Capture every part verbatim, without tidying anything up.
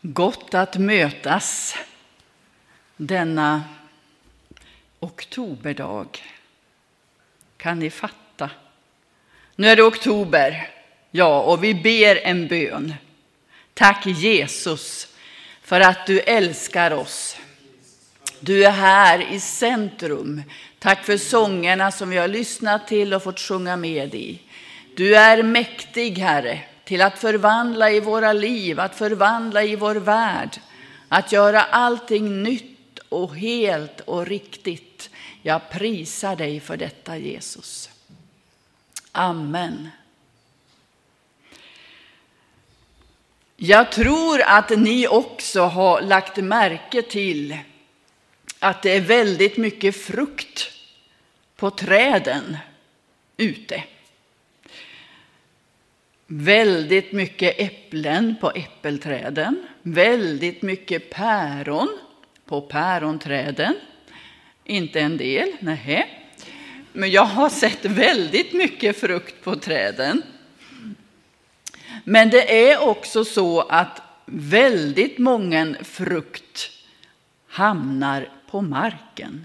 Gott att mötas denna oktoberdag. Kan ni fatta? Nu är det oktober. Ja, och vi ber en bön. Tack Jesus för att du älskar oss. Du är här i centrum. Tack för sångerna som vi har lyssnat till och fått sjunga med i. Du är mäktig, Herre, till att förvandla i våra liv, att förvandla i vår värld. Att göra allting nytt och helt och riktigt. Jag prisar dig för detta, Jesus. Amen. Jag tror att ni också har lagt märke till att det är väldigt mycket frukt på träden ute. Väldigt mycket äpplen på äppelträden. Väldigt mycket päron på päronträden. Inte en del, nej. Men jag har sett väldigt mycket frukt på träden. Men det är också så att väldigt många frukt hamnar på marken.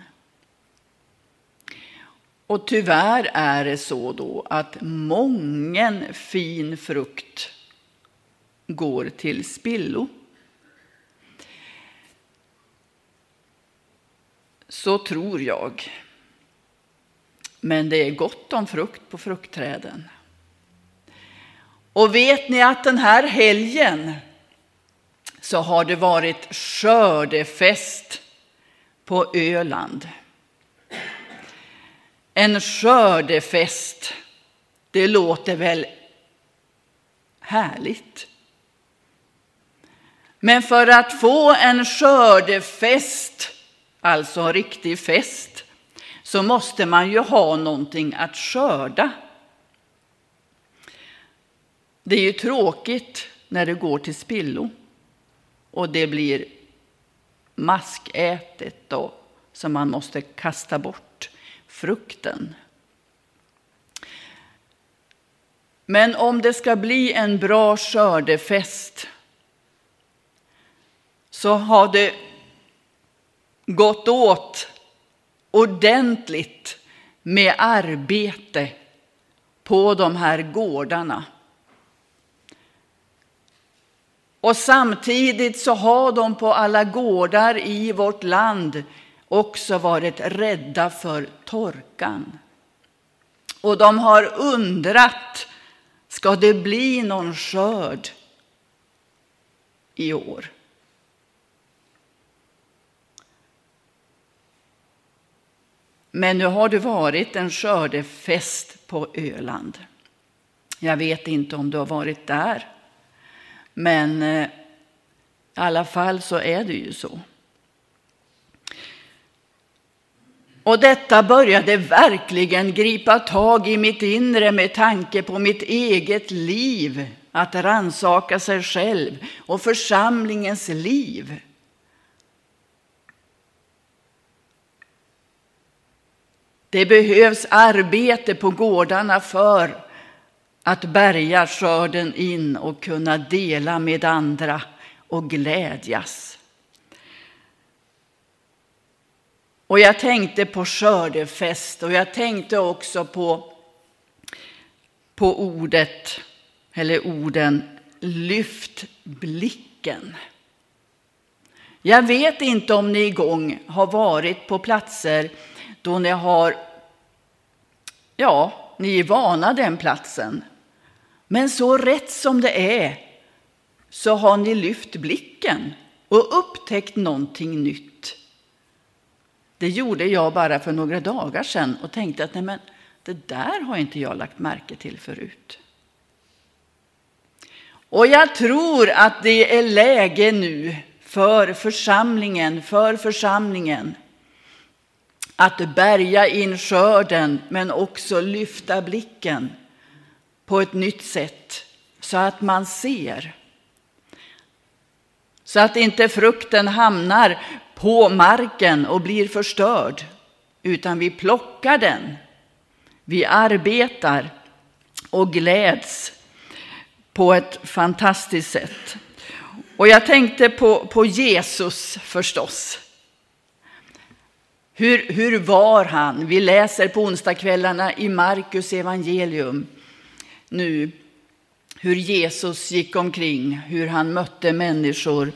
Och tyvärr är det så då att mången fin frukt går till spillo. Så tror jag. Men det är gott om frukt på fruktträden. Och vet ni att den här helgen så har det varit skördefest på Öland. En skördefest, det låter väl härligt. Men för att få en skördefest, alltså en riktig fest, så måste man ju ha någonting att skörda. Det är ju tråkigt när det går till spillo och det blir maskätet då, som man måste kasta bort frukten. Men om det ska bli en bra skördefest så har det gått åt ordentligt med arbete på de här gårdarna. Och samtidigt så har de på alla gårdar i vårt land också varit rädda för torkan. Och de har undrat, ska det bli någon skörd i år? Men nu har det varit en skördefest på Öland. Jag vet inte om du har varit där. Men i alla fall så är det ju så. Och detta började verkligen gripa tag i mitt inre med tanke på mitt eget liv. Att rannsaka sig själv och församlingens liv. Det behövs arbete på gårdarna för att bärga skörden in och kunna dela med andra och glädjas. Och jag tänkte på skördefest och jag tänkte också på, på ordet, eller orden, lyft blicken. Jag vet inte om ni igång har varit på platser då ni har, ja, ni är vana den platsen. Men så rätt som det är så har ni lyft blicken och upptäckt någonting nytt. Det gjorde jag bara för några dagar sedan och tänkte att nej, men det där har inte jag lagt märke till förut. Och jag tror att det är läge nu för församlingen, för församlingen att bärga in skörden men också lyfta blicken på ett nytt sätt så att man ser. Så att inte frukten hamnar på marken och blir förstörd, utan vi plockar den. Vi arbetar och gläds på ett fantastiskt sätt. Och jag tänkte på, på Jesus förstås. Hur, hur var han? Vi läser på onsdagskvällarna i Markus evangelium nu hur Jesus gick omkring, hur han mötte människor.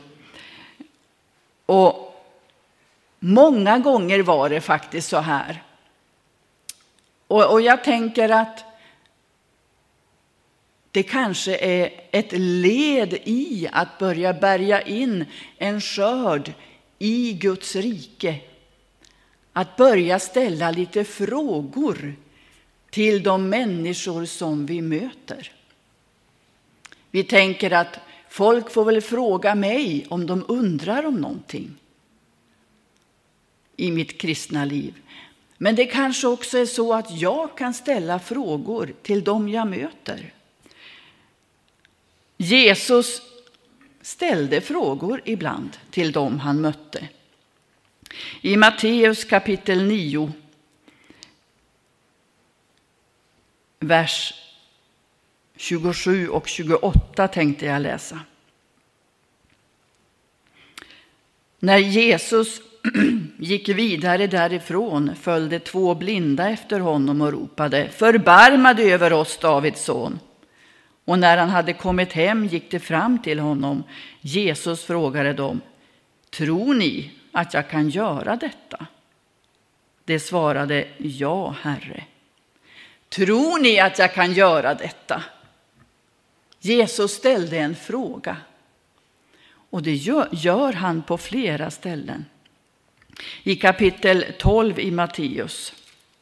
Och många gånger var det faktiskt så här. Och, och jag tänker att det kanske är ett led i att börja bärga in en skörd i Guds rike. Att börja ställa lite frågor till de människor som vi möter. Vi tänker att folk får väl fråga mig om de undrar om någonting i mitt kristna liv. Men det kanske också är så att jag kan ställa frågor till dem jag möter. Jesus ställde frågor ibland till dem han mötte. I Matteus kapitel nio, vers tjugosju och tjugoåtta tänkte jag läsa. När Jesus gick vidare därifrån följde två blinda efter honom och ropade: "Förbarma dig över oss, Davids son." Och när han hade kommit hem gick det fram till honom. Jesus frågade dem: "Tror ni att jag kan göra detta?" Det svarade: "Ja, Herre." Tror ni att jag kan göra detta? Jesus ställde en fråga. Och det gör, gör han på flera ställen. I kapitel tolv i Matteus.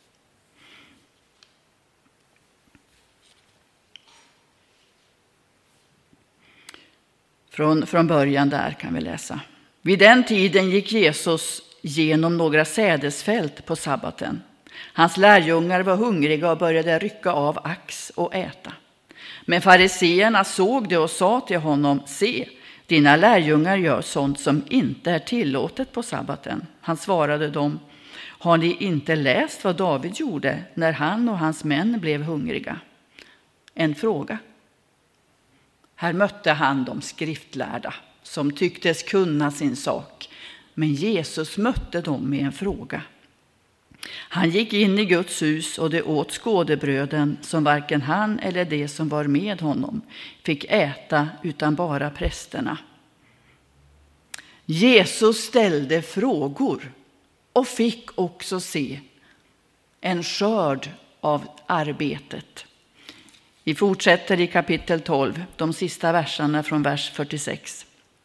Från, från början där kan vi läsa. Vid den tiden gick Jesus genom några sädesfält på sabbaten. Hans lärjungar var hungriga och började rycka av ax och äta. Men fariseerna såg det och sa till honom: "Se, dina lärjungar gör sånt som inte är tillåtet på sabbaten." Han svarade dem: "Har ni inte läst vad David gjorde när han och hans män blev hungriga?" En fråga. Här mötte han de skriftlärda som tycktes kunna sin sak. Men Jesus mötte dem med en fråga. Han gick in i Guds hus och det åt skådebröden som varken han eller de som var med honom fick äta utan bara prästerna. Jesus ställde frågor och fick också se en skörd av arbetet. Vi fortsätter i kapitel tolv, de sista verserna från vers fyrtiosex.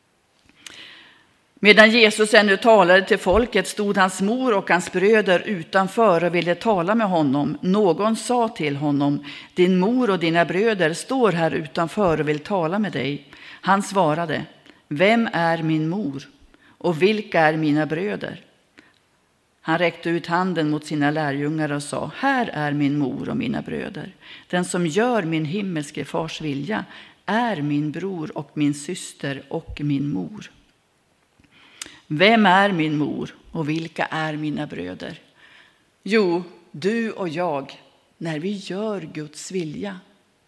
Medan Jesus ännu talade till folket stod hans mor och hans bröder utanför och ville tala med honom. Någon sa till honom: "Din mor och dina bröder står här utanför och vill tala med dig." Han svarade: "Vem är min mor och vilka är mina bröder?" Han räckte ut handen mot sina lärjungar och sa: "Här är min mor och mina bröder. Den som gör min himmelske fars vilja är min bror och min syster och min mor." Vem är min mor och vilka är mina bröder? Jo, du och jag, när vi gör Guds vilja.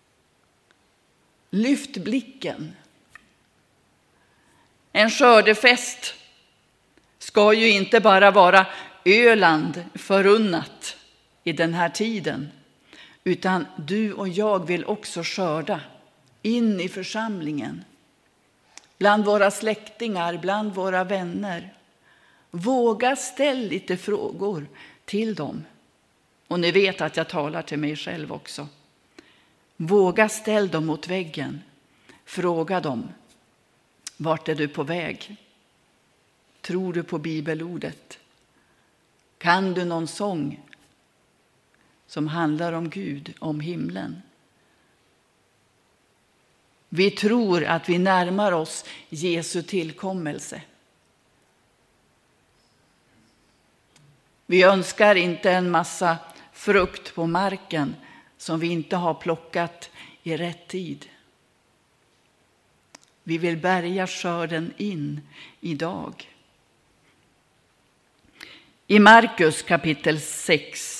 Lyft blicken. En skördefest ska ju inte bara vara Öland förunnat i den här tiden, utan du och jag vill också skörda in i församlingen. Bland våra släktingar, bland våra vänner. Våga ställ lite frågor till dem. Och ni vet att jag talar till mig själv också. Våga ställ dem mot väggen. Fråga dem: vart är du på väg? Tror du på bibelordet? Kan du någon sång som handlar om Gud, om himlen? Vi tror att vi närmar oss Jesu tillkommelse. Vi önskar inte en massa frukt på marken som vi inte har plockat i rätt tid. Vi vill bärga skörden in idag. I Markus kapitel sex.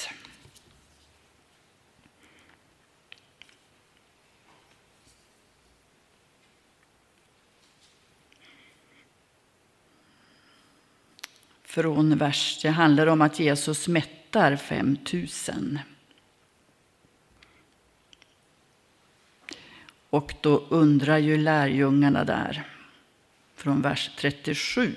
från vers. Det handlar om att Jesus mättar fem tusen. Och då undrar ju lärjungarna där från vers trettiosju.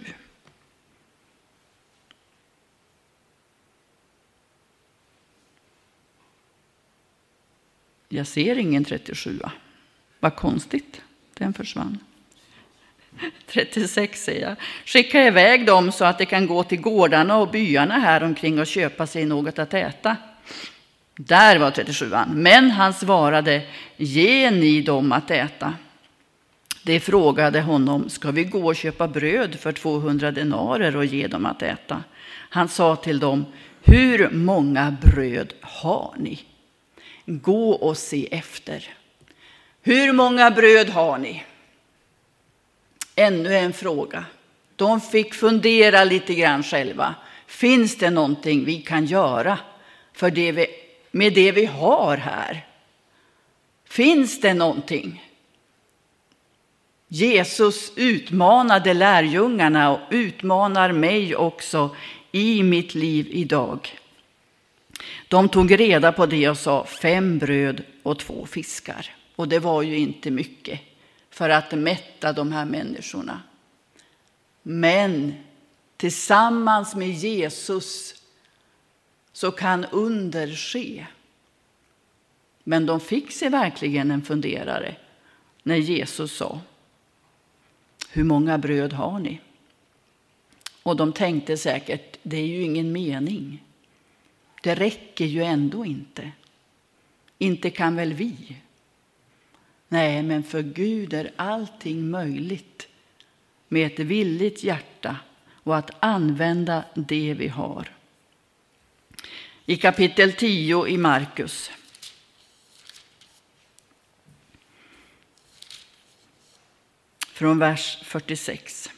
Jag ser ingen trettiosju. Vad konstigt, den försvann. trettiosex säger jag. Skicka iväg dem så att de kan gå till gårdarna och byarna här omkring och köpa sig något att äta. Där var trettiosju. Men han svarade, ge ni dem att äta. De frågade honom, ska vi gå och köpa bröd för tvåhundra denarer och ge dem att äta? Han sa till dem, hur många bröd har ni? Gå och se efter. Hur många bröd har ni? Ännu en fråga. De fick fundera lite grann själva. Finns det någonting vi kan göra för det vi, med det vi har här? Finns det någonting? Jesus utmanade lärjungarna och utmanar mig också i mitt liv idag. De tog reda på det och sa fem bröd och två fiskar. Och det var ju inte mycket för att mätta de här människorna. Men tillsammans med Jesus så kan under ske. Men de fick sig verkligen en funderare när Jesus sa, hur många bröd har ni? Och de tänkte säkert, det är ju ingen mening. Det räcker ju ändå inte. Inte kan väl vi? Nej, men för Gud är allting möjligt med ett villigt hjärta och att använda det vi har. I kapitel tio i Markus. Från vers fyrtiosex.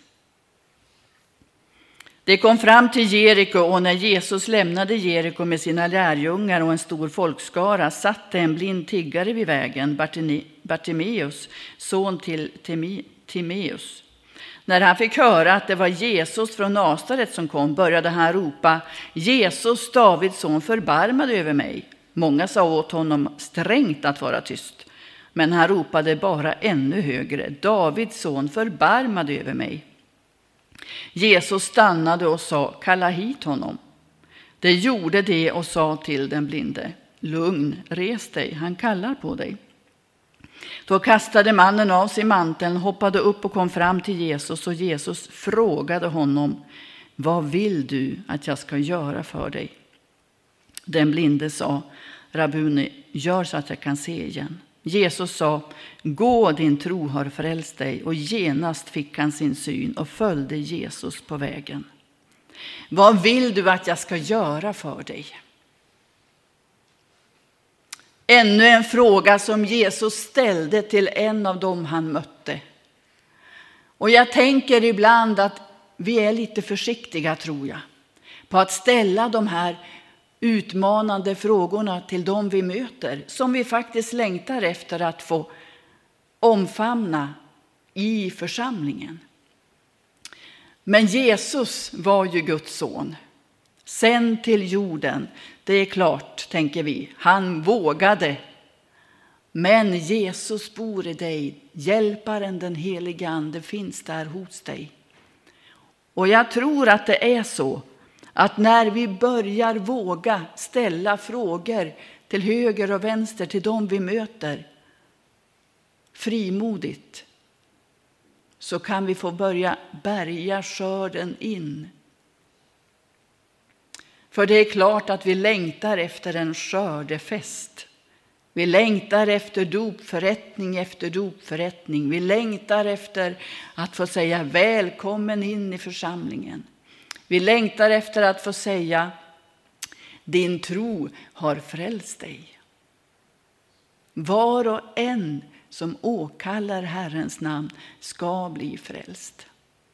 Det kom fram till Jeriko, och när Jesus lämnade Jeriko med sina lärjungar och en stor folkskara satt en blind tiggare vid vägen, Bartimeus, son till Timeus. När han fick höra att det var Jesus från Nasaret som kom började han ropa, Jesus, Davids son, förbarma dig över mig. Många sa åt honom strängt att vara tyst, men han ropade bara ännu högre, Davids son, förbarma dig över mig. Jesus stannade och sa, kalla hit honom. Det gjorde det och sa till den blinde, lugn, res dig, han kallar på dig. Då kastade mannen av sig manteln, hoppade upp och kom fram till Jesus, och Jesus frågade honom, vad vill du att jag ska göra för dig? Den blinde sa, Rabbuni, gör så att jag kan se igen. Jesus sa, gå, din tro har frälst dig, och genast fick han sin syn och följde Jesus på vägen. Vad vill du att jag ska göra för dig? Ännu en fråga som Jesus ställde till en av dem han mötte. Och jag tänker ibland att vi är lite försiktiga, tror jag, på att ställa de här utmanande frågorna till dem vi möter, som vi faktiskt längtar efter att få omfamna i församlingen. Men Jesus var ju Guds son, sänd till jorden. Det är klart, tänker vi, han vågade. Men Jesus bor i dig, hjälparen den helige ande finns där hos dig. Och jag tror att det är så, att när vi börjar våga ställa frågor till höger och vänster till dem vi möter frimodigt, så kan vi få börja bärga skörden in. För det är klart att vi längtar efter en skördefest. Vi längtar efter dopförrättning efter dopförrättning. Vi längtar efter att få säga välkommen in i församlingen. Vi längtar efter att få säga, din tro har frälst dig. Var och en som åkallar Herrens namn ska bli frälst.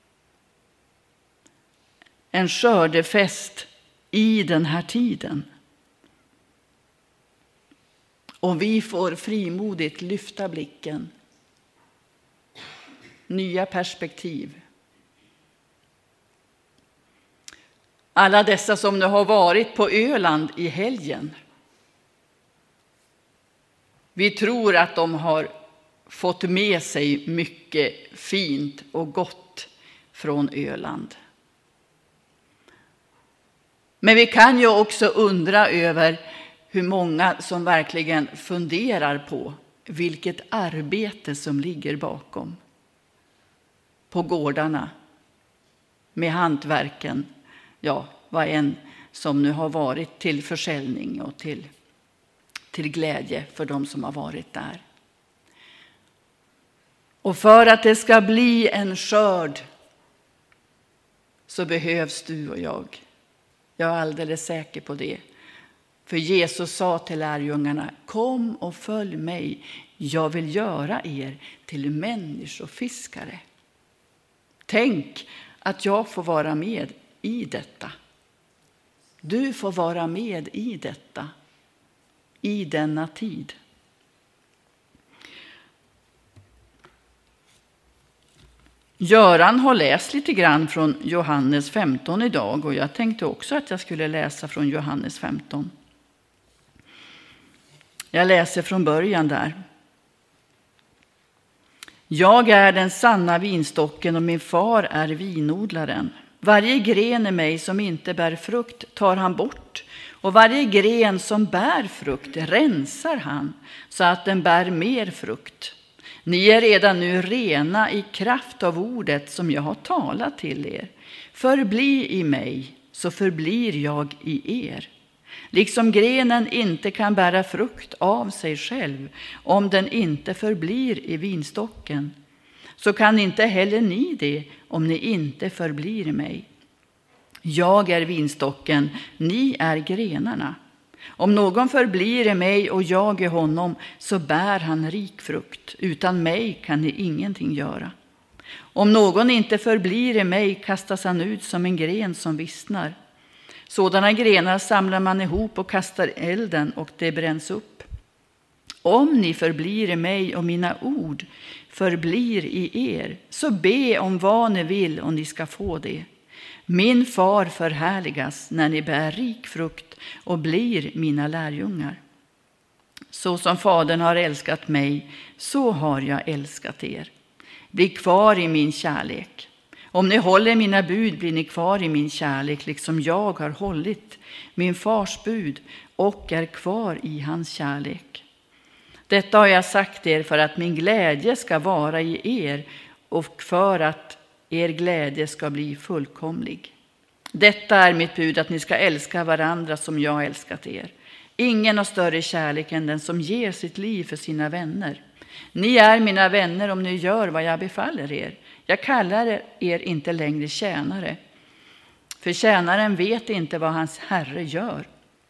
En skördefest i den här tiden. Och vi får frimodigt lyfta blicken. Nya perspektiv. Alla dessa som nu har varit på Öland i helgen. Vi tror att de har fått med sig mycket fint och gott från Öland. Men vi kan ju också undra över hur många som verkligen funderar på vilket arbete som ligger bakom. På gårdarna, med hantverken, ja, vad en som nu har varit till försäljning och till, till glädje för de som har varit där. Och för att det ska bli en skörd så behövs du och jag. Jag är alldeles säker på det. För Jesus sa till lärjungarna, kom och följ mig. Jag vill göra er till människofiskare. Tänk att jag får vara med i detta. Du får vara med i detta. I denna tid. Göran har läst lite grann från Johannes femton idag och jag tänkte också att jag skulle läsa från Johannes femton. Jag läser från början där. Jag är den sanna vinstocken och min far är vinodlaren. Varje gren i mig som inte bär frukt tar han bort och varje gren som bär frukt rensar han så att den bär mer frukt. Ni är redan nu rena i kraft av ordet som jag har talat till er. Förbli i mig, så förblir jag i er. Liksom grenen inte kan bära frukt av sig själv om den inte förblir i vinstocken, så kan inte heller ni det om ni inte förblir i mig. Jag är vinstocken, ni är grenarna. Om någon förblir i mig och jag i honom så bär han rik frukt. Utan mig kan ni ingenting göra. Om någon inte förblir i mig kastas han ut som en gren som vissnar. Sådana grenar samlar man ihop och kastar elden och det bränns upp. Om ni förblir i mig och mina ord förblir i er, så be om vad ni vill och ni ska få det. Min far förhärligas när ni bär rik frukt och blir mina lärjungar. Så som Fadern har älskat mig, så har jag älskat er. Bli kvar i min kärlek. Om ni håller mina bud blir ni kvar i min kärlek, liksom jag har hållit min fars bud och är kvar i hans kärlek. Detta har jag sagt er för att min glädje ska vara i er och för att er glädje ska bli fullkomlig. Detta är mitt bud, att ni ska älska varandra som jag älskat er. Ingen har större kärlek än den som ger sitt liv för sina vänner. Ni är mina vänner om ni gör vad jag befaller er. Jag kallar er inte längre tjänare, för tjänaren vet inte vad hans herre gör.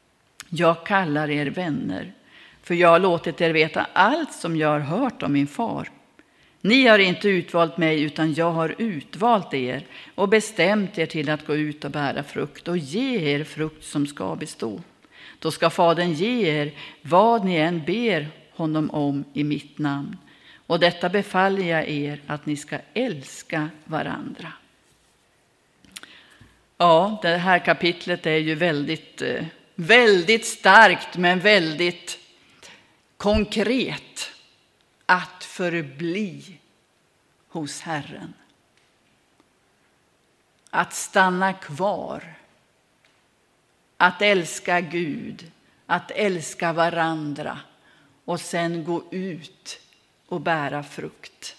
Jag kallar er vänner, för jag har låtit er veta allt som jag har hört om min far. Ni har inte utvalt mig, utan jag har utvalt er och bestämt er till att gå ut och bära frukt och ge er frukt som ska bestå. Då ska Fadern ge er vad ni än ber honom om i mitt namn. Och detta befaller jag er, att ni ska älska varandra. Ja, det här kapitlet är ju väldigt, väldigt starkt, men väldigt konkret. Att förbli hos Herren. Att stanna kvar. Att älska Gud. Att älska varandra. Och sen gå ut och bära frukt.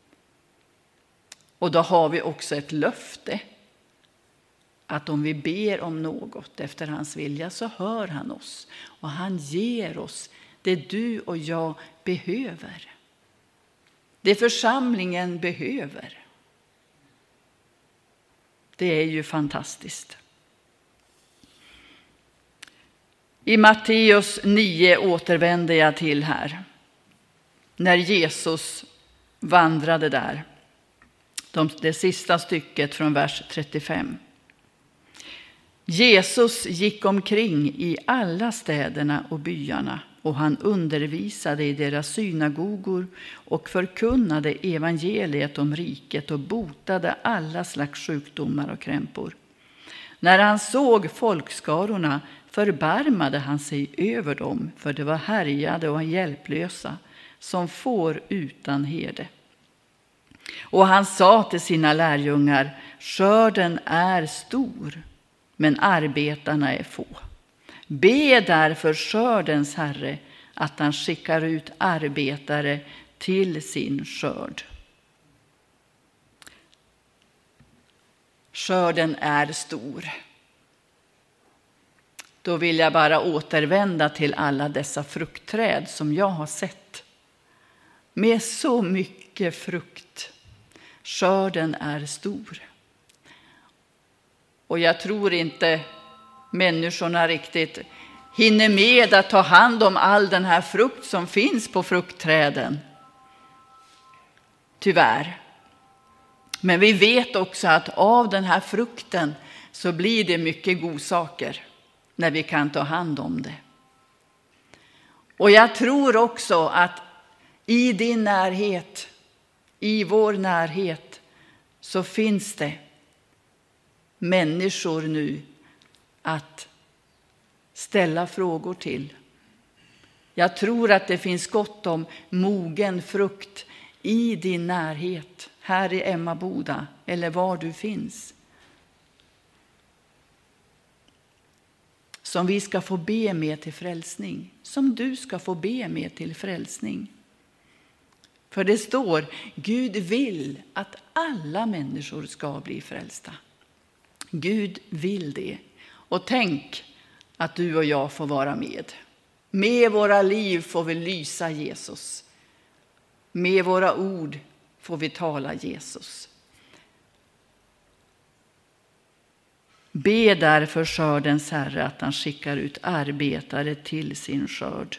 Och då har vi också ett löfte. Att om vi ber om något efter hans vilja så hör han oss. Och han ger oss det du och jag behöver. Det församlingen behöver. Det är ju fantastiskt. I Matteus nio återvänder jag till här. När Jesus vandrade där. Det sista stycket från vers trettiofem. Jesus gick omkring i alla städerna och byarna. Och han undervisade i deras synagogor och förkunnade evangeliet om riket och botade alla slags sjukdomar och krämpor. När han såg folkskarorna förbarmade han sig över dem, för det var härjade och hjälplösa som får utan herde. Och han sa till sina lärjungar: skörden är stor, men arbetarna är få. Be därför skördens Herre att han skickar ut arbetare till sin skörd. Skörden är stor. Då vill jag bara återvända till alla dessa fruktträd som jag har sett. Med så mycket frukt. Skörden är stor. Och jag tror inte människorna riktigt hinner med att ta hand om all den här frukt som finns på fruktträden. Tyvärr. Men vi vet också att av den här frukten så blir det mycket godsaker när vi kan ta hand om det. Och jag tror också att i din närhet, i vår närhet, så finns det människor nu att ställa frågor till. Jag tror att det finns gott om mogen frukt i din närhet, här i Emmaboda eller var du finns, som vi ska få be med till frälsning, som du ska få be med till frälsning. För det står, Gud vill att alla människor ska bli frälsta. Gud vill det. Och tänk att du och jag får vara med. Med våra liv får vi lysa Jesus. Med våra ord får vi tala Jesus. Be därför skördens Herre att han skickar ut arbetare till sin skörd.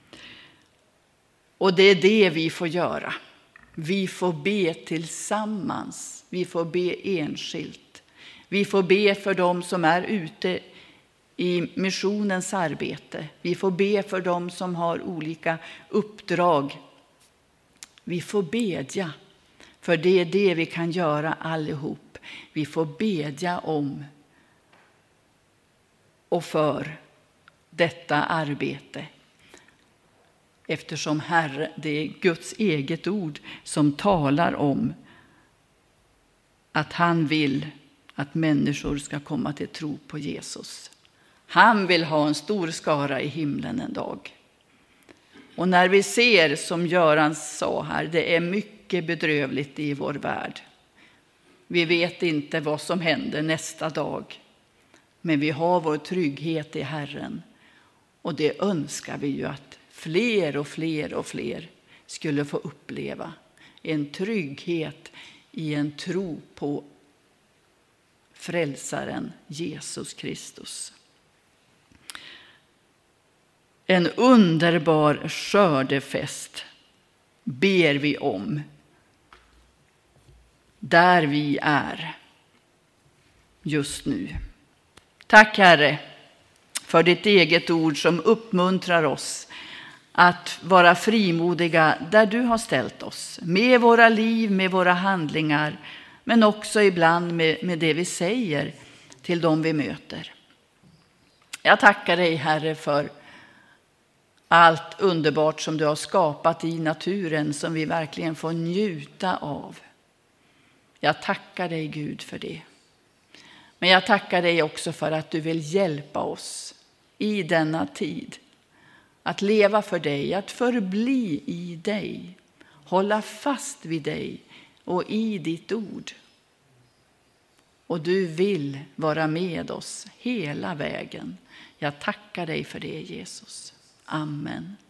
Och det är det vi får göra. Vi får be tillsammans. Vi får be enskilt. Vi får be för dem som är ute i missionens arbete. Vi får be för dem som har olika uppdrag. Vi får bedja. För det är det vi kan göra allihop. Vi får bedja om och för detta arbete. Eftersom Herre, det är Guds eget ord som talar om att han vill att människor ska komma till tro på Jesus. Han vill ha en stor skara i himlen en dag. Och när vi ser, som Göran sa här, det är mycket bedrövligt i vår värld. Vi vet inte vad som händer nästa dag. Men vi har vår trygghet i Herren. Och det önskar vi ju att fler och fler och fler skulle få uppleva. En trygghet i en tro på frälsaren Jesus Kristus. En underbar skördefest ber vi om där vi är just nu. Tack Herre för ditt eget ord som uppmuntrar oss att vara frimodiga där du har ställt oss. Med våra liv, med våra handlingar, men också ibland med, med det vi säger till dem vi möter. Jag tackar dig Herre för allt underbart som du har skapat i naturen som vi verkligen får njuta av. Jag tackar dig Gud för det. Men jag tackar dig också för att du vill hjälpa oss i denna tid. Att leva för dig, att förbli i dig. Hålla fast vid dig och i ditt ord. Och du vill vara med oss hela vägen. Jag tackar dig för det Jesus. Amen.